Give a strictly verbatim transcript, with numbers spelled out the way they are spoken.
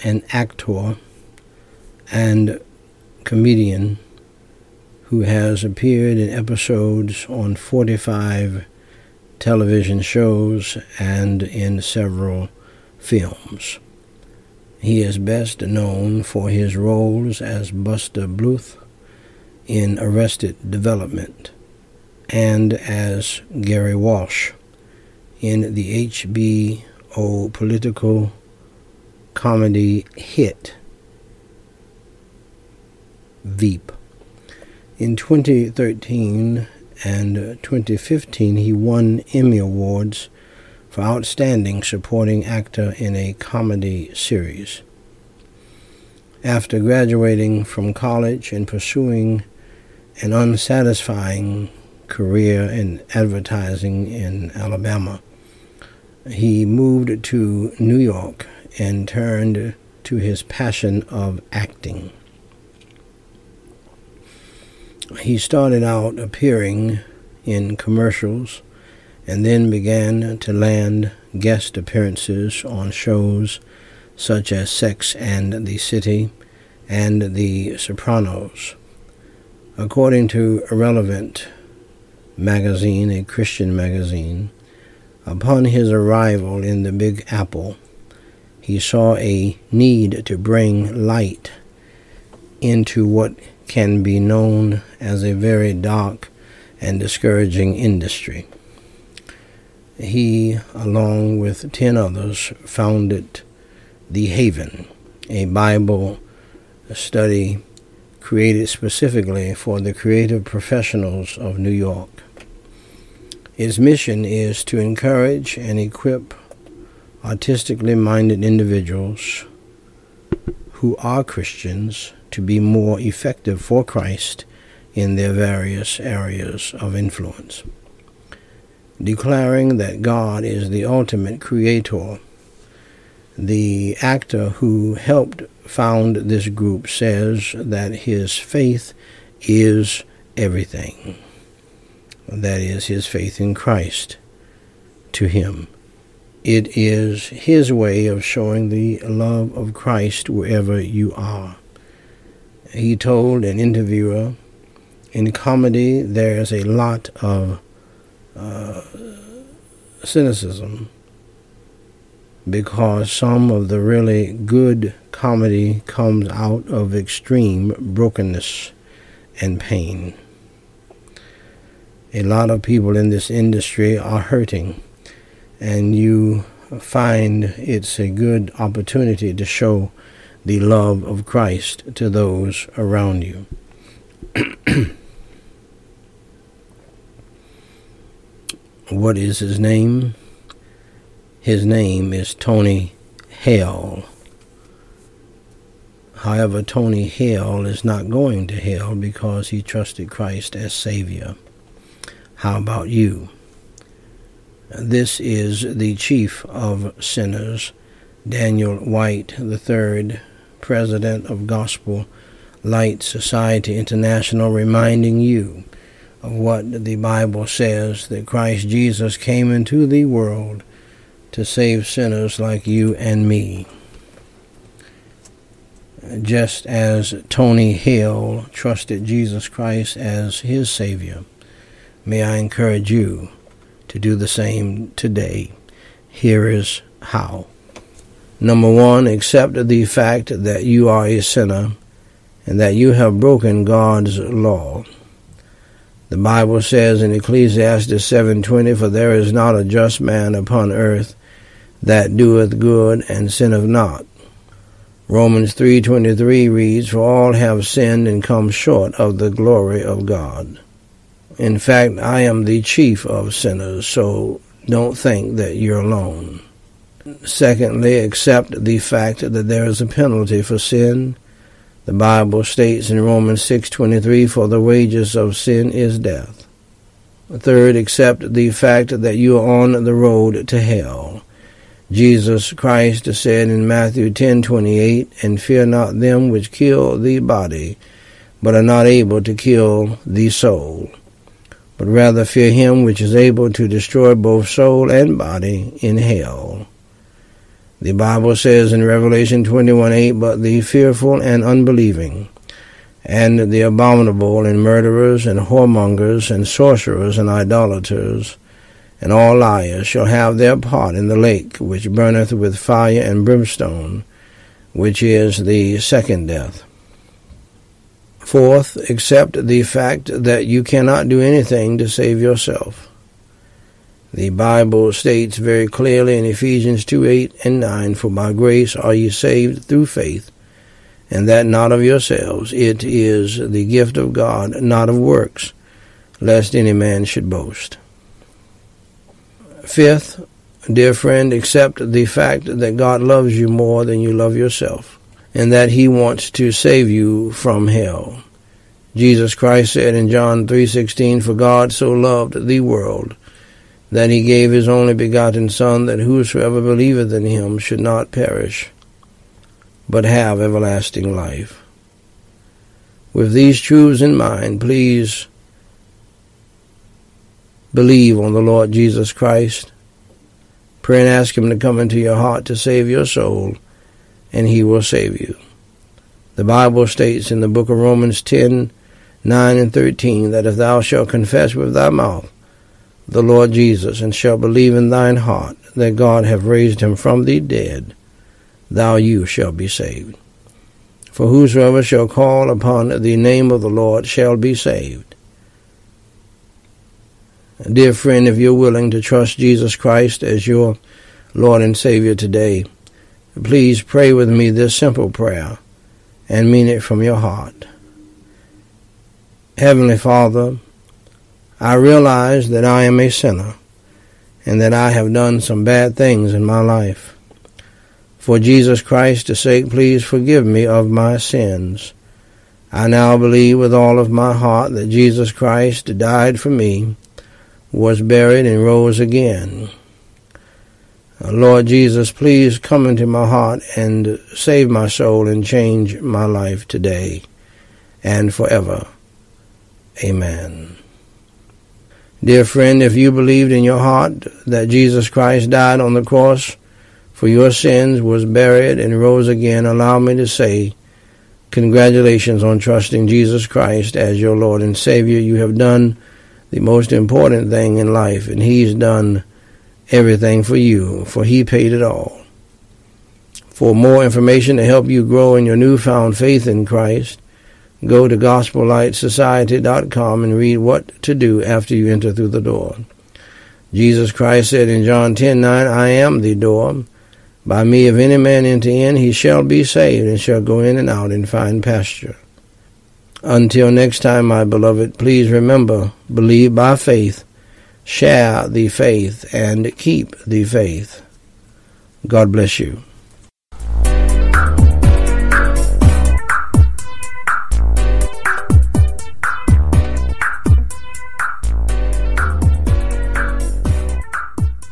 an actor and comedian who has appeared in episodes on forty-five television shows and in several films. He is best known for his roles as Buster Bluth in Arrested Development and as Gary Walsh in the H B O political comedy hit Veep. In twenty thirteen and twenty fifteen, he won Emmy Awards for Outstanding Supporting Actor in a Comedy Series. After graduating from college and pursuing an unsatisfying career in advertising in Alabama, he moved to New York and turned to his passion of acting. He started out appearing in commercials and then began to land guest appearances on shows such as Sex and the City and The Sopranos. According to Irrelevant magazine, a Christian magazine, upon his arrival in the Big Apple, he saw a need to bring light into what can be known as a very dark and discouraging industry. He, along with ten others, founded The Haven, a Bible study created specifically for the creative professionals of New York. Its mission is to encourage and equip artistically minded individuals who are Christians to be more effective for Christ in their various areas of influence. Declaring that God is the ultimate creator, the actor who helped found this group says that his faith is everything. That is, his faith in Christ to him. It is his way of showing the love of Christ wherever you are. He told an interviewer, in comedy there's a lot of uh, cynicism because some of the really good comedy comes out of extreme brokenness and pain. A lot of people in this industry are hurting, and you find it's a good opportunity to show the love of Christ to those around you. What is his name? His name is Tony Hale. However, Tony Hale is not going to hell because he trusted Christ as Savior. How about you? This is the chief of sinners, Daniel White the third, president of Gospel Light Society International, reminding you of what the Bible says, that Christ Jesus came into the world to save sinners like you and me. Just as Tony Hale trusted Jesus Christ as his Savior, may I encourage you to do the same today. Here is how. Number one, accept the fact that you are a sinner and that you have broken God's law. The Bible says in Ecclesiastes seven twenty, "For there is not a just man upon earth that doeth good and sinneth not." Romans three twenty-three reads, "For all have sinned and come short of the glory of God." In fact, I am the chief of sinners, so don't think that you're alone. Secondly, accept the fact that there is a penalty for sin. The Bible states in Romans six twenty-three, "For the wages of sin is death." Third, accept the fact that you are on the road to hell. Jesus Christ said in Matthew ten twenty-eight, "And fear not them which kill the body, but are not able to kill the soul, but rather fear him which is able to destroy both soul and body in hell." The Bible says in Revelation twenty-one eight, but the fearful and unbelieving, and the abominable, and murderers, and whoremongers, and sorcerers, and idolaters, and all liars shall have their part in the lake which burneth with fire and brimstone, which is the second death. Fourth, accept the fact that you cannot do anything to save yourself. The Bible states very clearly in Ephesians two eight and nine, for by grace are ye saved through faith, and that not of yourselves, it is the gift of God, not of works, lest any man should boast. Fifth, dear friend, accept the fact that God loves you more than you love yourself, and that he wants to save you from hell. Jesus Christ said in John three sixteen, for God so loved the world, that he gave his only begotten Son, that whosoever believeth in him should not perish, but have everlasting life. With these truths in mind, please believe on the Lord Jesus Christ. Pray and ask him to come into your heart to save your soul, and he will save you. The Bible states in the book of Romans ten nine and thirteen, that if thou shalt confess with thy mouth the Lord Jesus, and shalt believe in thine heart that God hath raised him from the dead, thou you shalt be saved. For whosoever shall call upon the name of the Lord shall be saved. Dear friend, if you're willing to trust Jesus Christ as your Lord and Savior today, please pray with me this simple prayer and mean it from your heart. Heavenly Father, I realize that I am a sinner and that I have done some bad things in my life. For Jesus Christ's sake, please forgive me of my sins. I now believe with all of my heart that Jesus Christ died for me, was buried, and rose again. Lord Jesus, please come into my heart and save my soul and change my life today and forever. Amen. Dear friend, if you believed in your heart that Jesus Christ died on the cross for your sins, was buried, and rose again, allow me to say, congratulations on trusting Jesus Christ as your Lord and Savior. You have done the most important thing in life, and he's done everything for you, for he paid it all. For more information to help you grow in your newfound faith in Christ, go to gospel light society dot com and read what to do after you enter through the door. Jesus Christ said in John ten nine, I am the door. By me if any man enter in, he shall be saved, and shall go in and out and find pasture. Until next time, my beloved, please remember, believe by faith, share the faith, and keep the faith. God bless you.